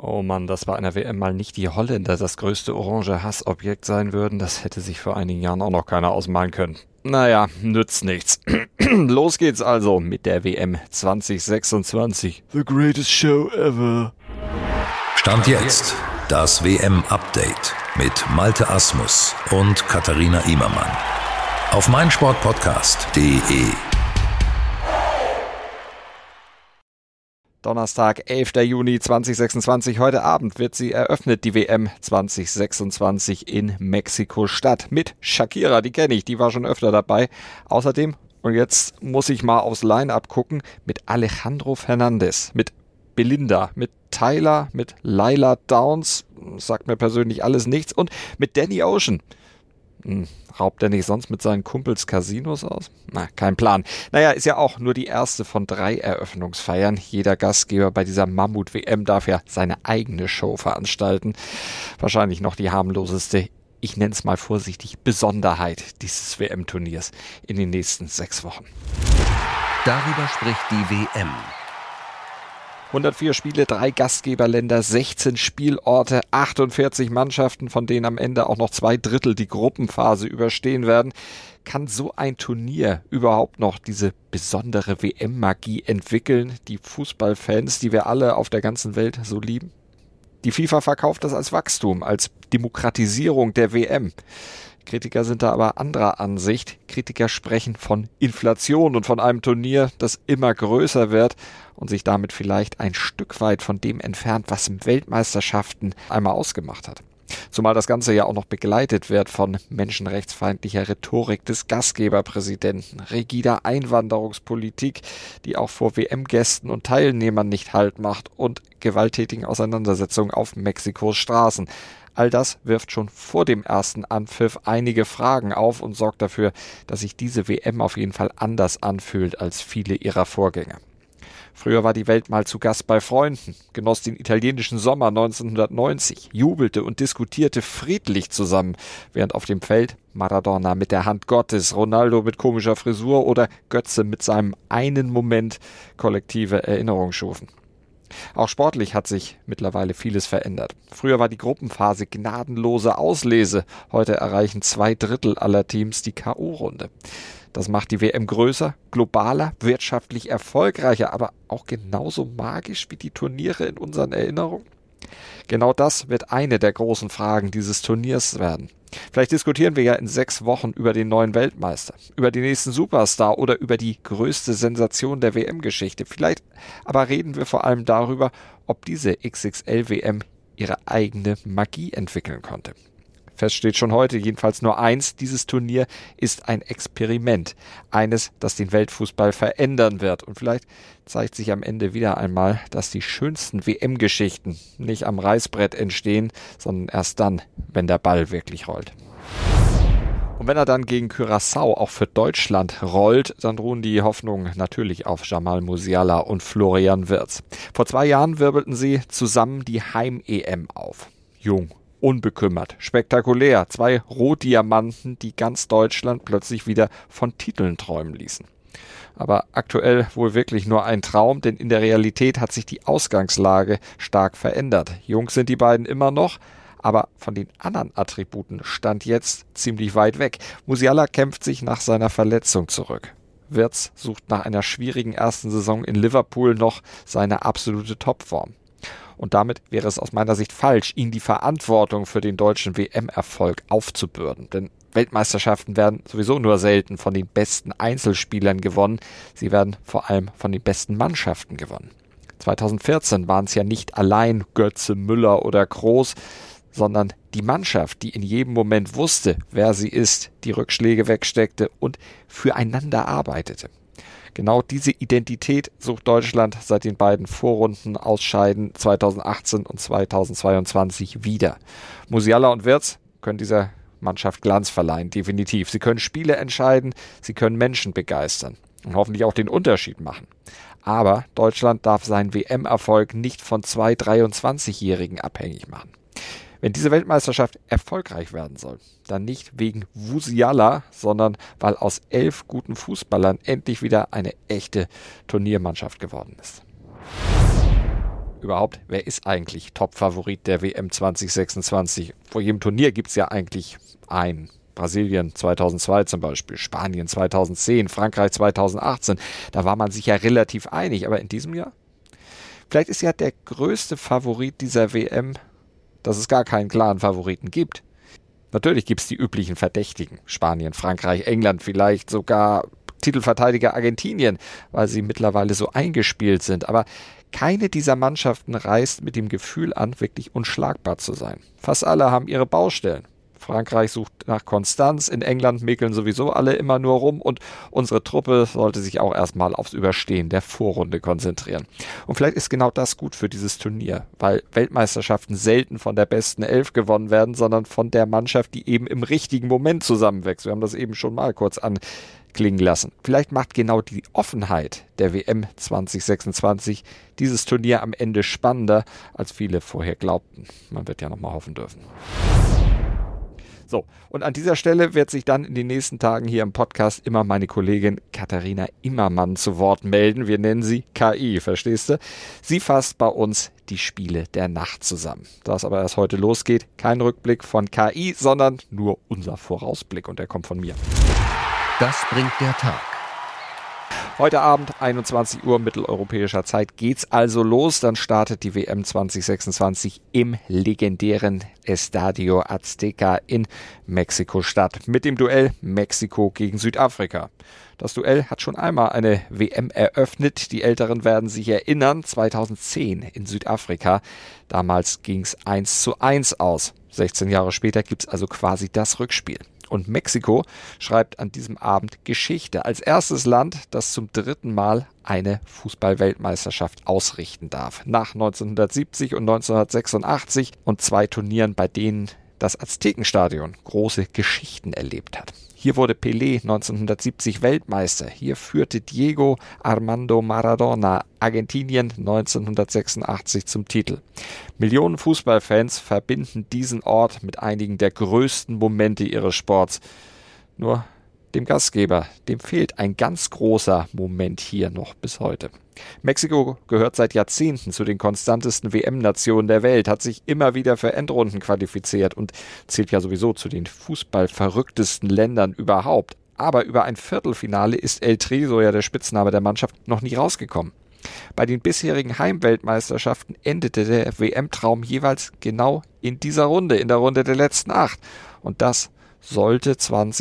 Oh Mann, dass bei einer WM mal nicht die Holländer das größte orange Hassobjekt sein würden, das hätte sich vor einigen Jahren auch noch keiner ausmalen können. Naja, nützt nichts. Los geht's also mit der WM 2026. The greatest show ever. Stand jetzt das WM-Update mit Malte Asmus und Katharina Immermann. Auf meinsportpodcast.de. Donnerstag, 11. Juni 2026. Heute Abend wird sie eröffnet, die WM 2026 in Mexiko-Stadt. Mit Shakira, die kenne ich, die war schon öfter dabei. Außerdem, und jetzt muss ich mal aufs Line-Up gucken, mit Alejandro Fernandez, mit Belinda, mit Tyler, mit Laila Downs, sagt mir persönlich alles nichts, und mit Danny Ocean. Raubt er nicht sonst mit seinen Kumpels Casinos aus? Na, kein Plan. Naja, ist ja auch nur die erste von 3 Eröffnungsfeiern. Jeder Gastgeber bei dieser Mammut-WM darf ja seine eigene Show veranstalten. Wahrscheinlich noch die harmloseste, ich nenne es mal vorsichtig, Besonderheit dieses WM-Turniers in den nächsten 6 Wochen. Darüber spricht die WM. 104 Spiele, 3 Gastgeberländer, 16 Spielorte, 48 Mannschaften, von denen am Ende auch noch 2/3 die Gruppenphase überstehen werden. Kann so ein Turnier überhaupt noch diese besondere WM-Magie entwickeln, die Fußballfans, die wir alle auf der ganzen Welt so lieben? Die FIFA verkauft das als Wachstum, als Demokratisierung der WM. Kritiker sind da aber anderer Ansicht. Kritiker sprechen von Inflation und von einem Turnier, das immer größer wird und sich damit vielleicht ein Stück weit von dem entfernt, was Weltmeisterschaften einmal ausgemacht hat. Zumal das Ganze ja auch noch begleitet wird von menschenrechtsfeindlicher Rhetorik des Gastgeberpräsidenten, rigider Einwanderungspolitik, die auch vor WM-Gästen und Teilnehmern nicht Halt macht, und gewalttätigen Auseinandersetzungen auf Mexikos Straßen. All das wirft schon vor dem ersten Anpfiff einige Fragen auf und sorgt dafür, dass sich diese WM auf jeden Fall anders anfühlt als viele ihrer Vorgänger. Früher war die Welt mal zu Gast bei Freunden, genoss den italienischen Sommer 1990, jubelte und diskutierte friedlich zusammen, während auf dem Feld Maradona mit der Hand Gottes, Ronaldo mit komischer Frisur oder Götze mit seinem einen Moment kollektive Erinnerung schufen. Auch sportlich hat sich mittlerweile vieles verändert. Früher war die Gruppenphase gnadenlose Auslese. Heute erreichen 2/3 aller Teams die K.O.-Runde. Das macht die WM größer, globaler, wirtschaftlich erfolgreicher, aber auch genauso magisch wie die Turniere in unseren Erinnerungen. Genau das wird eine der großen Fragen dieses Turniers werden. Vielleicht diskutieren wir ja in 6 Wochen über den neuen Weltmeister, über den nächsten Superstar oder über die größte Sensation der WM-Geschichte. Vielleicht aber reden wir vor allem darüber, ob diese XXL-WM ihre eigene Magie entwickeln konnte. Fest steht schon heute jedenfalls nur eins: Dieses Turnier ist ein Experiment. Eines, das den Weltfußball verändern wird. Und vielleicht zeigt sich am Ende wieder einmal, dass die schönsten WM-Geschichten nicht am Reißbrett entstehen, sondern erst dann, wenn der Ball wirklich rollt. Und wenn er dann gegen Curaçao auch für Deutschland rollt, dann ruhen die Hoffnungen natürlich auf Jamal Musiala und Florian Wirtz. Vor 2 Jahren wirbelten sie zusammen die Heim-EM auf. Jung, unbekümmert, spektakulär. 2 Rohdiamanten, die ganz Deutschland plötzlich wieder von Titeln träumen ließen. Aber aktuell wohl wirklich nur ein Traum, denn in der Realität hat sich die Ausgangslage stark verändert. Jung sind die beiden immer noch, aber von den anderen Attributen stand jetzt ziemlich weit weg. Musiala kämpft sich nach seiner Verletzung zurück. Wirtz sucht nach einer schwierigen ersten Saison in Liverpool noch seine absolute Topform. Und damit wäre es aus meiner Sicht falsch, ihm die Verantwortung für den deutschen WM-Erfolg aufzubürden. Denn Weltmeisterschaften werden sowieso nur selten von den besten Einzelspielern gewonnen. Sie werden vor allem von den besten Mannschaften gewonnen. 2014 waren es ja nicht allein Götze, Müller oder Kroos, sondern die Mannschaft, die in jedem Moment wusste, wer sie ist, die Rückschläge wegsteckte und füreinander arbeitete. Genau diese Identität sucht Deutschland seit den beiden Vorrunden-Ausscheiden 2018 und 2022 wieder. Musiala und Wirtz können dieser Mannschaft Glanz verleihen, definitiv. Sie können Spiele entscheiden, sie können Menschen begeistern und hoffentlich auch den Unterschied machen. Aber Deutschland darf seinen WM-Erfolg nicht von 2 23-Jährigen abhängig machen. Wenn diese Weltmeisterschaft erfolgreich werden soll, dann nicht wegen Musiala, sondern weil aus 11 guten Fußballern endlich wieder eine echte Turniermannschaft geworden ist. Überhaupt, wer ist eigentlich Top-Favorit der WM 2026? Vor jedem Turnier gibt es ja eigentlich einen. Brasilien 2002 zum Beispiel, Spanien 2010, Frankreich 2018. Da war man sich ja relativ einig, aber in diesem Jahr? Vielleicht ist ja der größte Favorit dieser WM, dass es gar keinen klaren Favoriten gibt. Natürlich gibt es die üblichen Verdächtigen. Spanien, Frankreich, England, vielleicht sogar Titelverteidiger Argentinien, weil sie mittlerweile so eingespielt sind. Aber keine dieser Mannschaften reist mit dem Gefühl an, wirklich unschlagbar zu sein. Fast alle haben ihre Baustellen. Frankreich sucht nach Konstanz, in England mäkeln sowieso alle immer nur rum und unsere Truppe sollte sich auch erstmal aufs Überstehen der Vorrunde konzentrieren. Und vielleicht ist genau das gut für dieses Turnier, weil Weltmeisterschaften selten von der besten 11 gewonnen werden, sondern von der Mannschaft, die eben im richtigen Moment zusammenwächst. Wir haben das eben schon mal kurz anklingen lassen. Vielleicht macht genau die Offenheit der WM 2026 dieses Turnier am Ende spannender, als viele vorher glaubten. Man wird ja noch mal hoffen dürfen. So, und an dieser Stelle wird sich dann in den nächsten Tagen hier im Podcast immer meine Kollegin Katharina Immermann zu Wort melden. Wir nennen sie KI, verstehst du? Sie fasst bei uns die Spiele der Nacht zusammen. Da es aber erst heute losgeht, kein Rückblick von KI, sondern nur unser Vorausblick und der kommt von mir. Das bringt der Tag. Heute Abend, 21 Uhr mitteleuropäischer Zeit, geht's also los. Dann startet die WM 2026 im legendären Estadio Azteca in Mexiko-Stadt mit dem Duell Mexiko gegen Südafrika. Das Duell hat schon einmal eine WM eröffnet. Die Älteren werden sich erinnern, 2010 in Südafrika. Damals ging's 1:1 aus. 16 Jahre später gibt's also quasi das Rückspiel. Und Mexiko schreibt an diesem Abend Geschichte. Als erstes Land, das zum 3. Mal eine Fußball-Weltmeisterschaft ausrichten darf. Nach 1970 und 1986 und 2 Turnieren, bei denen das Aztekenstadion große Geschichten erlebt hat. Hier wurde Pelé 1970 Weltmeister. Hier führte Diego Armando Maradona Argentinien 1986 zum Titel. Millionen Fußballfans verbinden diesen Ort mit einigen der größten Momente ihres Sports. Nur dem Gastgeber, dem fehlt ein ganz großer Moment hier noch bis heute. Mexiko gehört seit Jahrzehnten zu den konstantesten WM-Nationen der Welt, hat sich immer wieder für Endrunden qualifiziert und zählt ja sowieso zu den fußballverrücktesten Ländern überhaupt. Aber über ein Viertelfinale ist El Tri, so ja der Spitzname der Mannschaft, noch nie rausgekommen. Bei den bisherigen Heimweltmeisterschaften endete der WM-Traum jeweils genau in dieser Runde, in der Runde der letzten 8. Und das sollte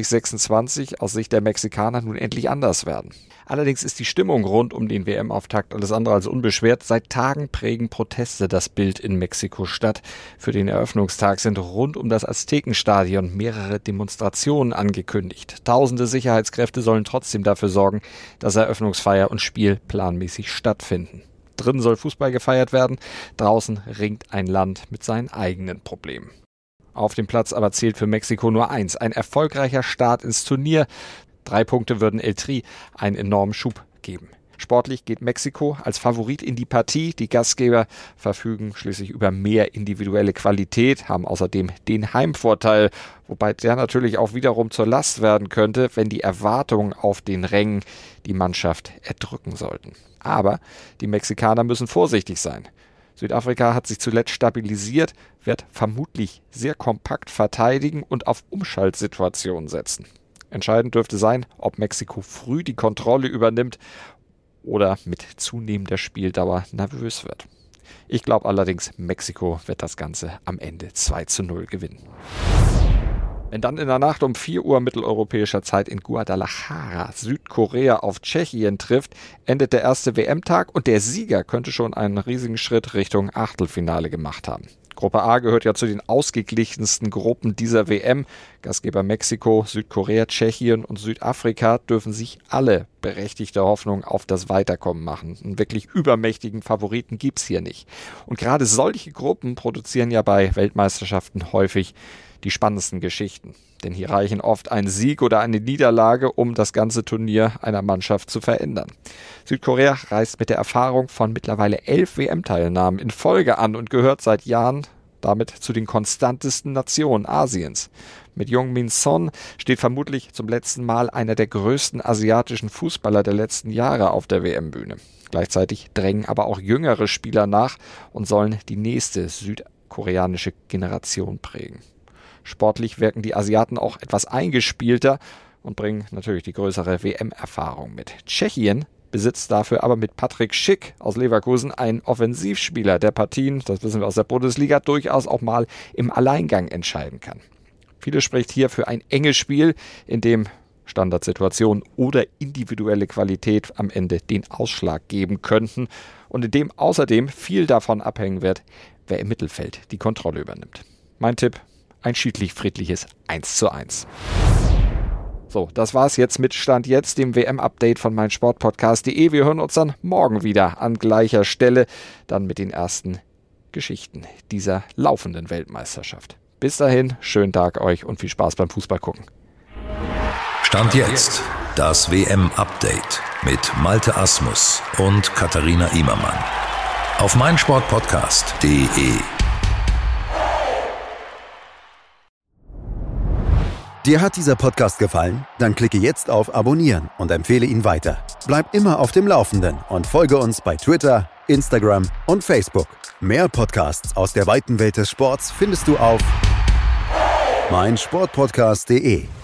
2026 aus Sicht der Mexikaner nun endlich anders werden. Allerdings ist die Stimmung rund um den WM-Auftakt alles andere als unbeschwert. Seit Tagen prägen Proteste das Bild in Mexiko-Stadt. Für den Eröffnungstag sind rund um das Aztekenstadion mehrere Demonstrationen angekündigt. Tausende Sicherheitskräfte sollen trotzdem dafür sorgen, dass Eröffnungsfeier und Spiel planmäßig stattfinden. Drinnen soll Fußball gefeiert werden, draußen ringt ein Land mit seinen eigenen Problemen. Auf dem Platz aber zählt für Mexiko nur eins: ein erfolgreicher Start ins Turnier. 3 Punkte würden El Tri einen enormen Schub geben. Sportlich geht Mexiko als Favorit in die Partie. Die Gastgeber verfügen schließlich über mehr individuelle Qualität, haben außerdem den Heimvorteil, wobei der natürlich auch wiederum zur Last werden könnte, wenn die Erwartungen auf den Rängen die Mannschaft erdrücken sollten. Aber die Mexikaner müssen vorsichtig sein. Südafrika hat sich zuletzt stabilisiert, wird vermutlich sehr kompakt verteidigen und auf Umschaltsituationen setzen. Entscheidend dürfte sein, ob Mexiko früh die Kontrolle übernimmt oder mit zunehmender Spieldauer nervös wird. Ich glaube allerdings, Mexiko wird das Ganze am Ende 2:0 gewinnen. Wenn dann in der Nacht um 4 Uhr mitteleuropäischer Zeit in Guadalajara Südkorea auf Tschechien trifft, endet der erste WM-Tag und der Sieger könnte schon einen riesigen Schritt Richtung Achtelfinale gemacht haben. Gruppe A gehört ja zu den ausgeglichensten Gruppen dieser WM. Gastgeber Mexiko, Südkorea, Tschechien und Südafrika dürfen sich alle berechtigte Hoffnung auf das Weiterkommen machen. Einen wirklich übermächtigen Favoriten gibt's hier nicht. Und gerade solche Gruppen produzieren ja bei Weltmeisterschaften häufig die spannendsten Geschichten. Denn hier reichen oft ein Sieg oder eine Niederlage, um das ganze Turnier einer Mannschaft zu verändern. Südkorea reist mit der Erfahrung von mittlerweile 11 WM-Teilnahmen in Folge an und gehört seit Jahren damit zu den konstantesten Nationen Asiens. Mit Heung-min Son steht vermutlich zum letzten Mal einer der größten asiatischen Fußballer der letzten Jahre auf der WM-Bühne. Gleichzeitig drängen aber auch jüngere Spieler nach und sollen die nächste südkoreanische Generation prägen. Sportlich wirken die Asiaten auch etwas eingespielter und bringen natürlich die größere WM-Erfahrung mit. Tschechien besitzt dafür aber mit Patrick Schick aus Leverkusen einen Offensivspieler, der Partien, das wissen wir aus der Bundesliga, durchaus auch mal im Alleingang entscheiden kann. Vieles spricht hier für ein enges Spiel, in dem Standardsituationen oder individuelle Qualität am Ende den Ausschlag geben könnten und in dem außerdem viel davon abhängen wird, wer im Mittelfeld die Kontrolle übernimmt. Mein Tipp: ein schiedlich-friedliches 1:1. So, das war's jetzt mit Stand jetzt, dem WM-Update von meinsportpodcast.de. Wir hören uns dann morgen wieder an gleicher Stelle, dann mit den ersten Geschichten dieser laufenden Weltmeisterschaft. Bis dahin, schönen Tag euch und viel Spaß beim Fußballgucken. Stand jetzt, das WM-Update mit Malte Asmus und Katharina Immermann. Auf meinsportpodcast.de. Dir hat dieser Podcast gefallen? Dann klicke jetzt auf Abonnieren und empfehle ihn weiter. Bleib immer auf dem Laufenden und folge uns bei Twitter, Instagram und Facebook. Mehr Podcasts aus der weiten Welt des Sports findest du auf meinsportpodcast.de.